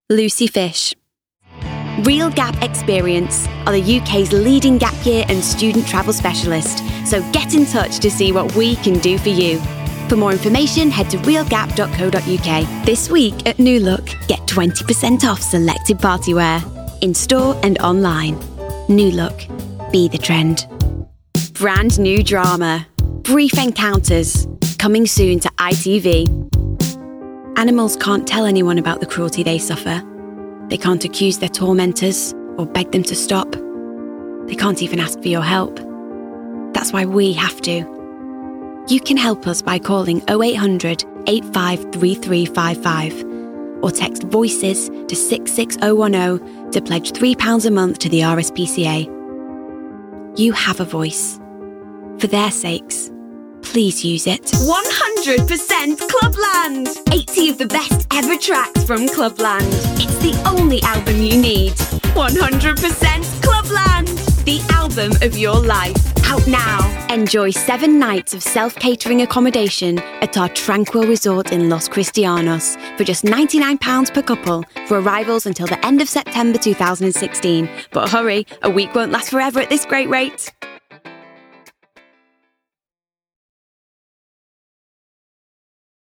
Lucy Fish. Real Gap Experience are the UK's leading gap year and student travel specialist, so get in touch to see what we can do for you. For more information, head to realgap.co.uk. This week at New Look, get 20% off selected partywear, in store and online. New Look, be the trend. Brand new drama, Brief Encounters, coming soon to ITV. Animals can't tell anyone about the cruelty they suffer. They can't accuse their tormentors or beg them to stop. They can't even ask for your help. That's why we have to. You can help us by calling 0800 853355 or text VOICES to 66010 to pledge £3 a month to the RSPCA. You have a voice. For their sakes, please use it. 100% Clubland! 80 of the best ever tracks from Clubland. It's the only album you need. 100% Clubland! The album of your life. Out now. Enjoy 7 nights of self-catering accommodation at our tranquil resort in Los Cristianos for just £99 per couple for arrivals until the end of September 2016. But hurry, a week won't last forever at this great rate.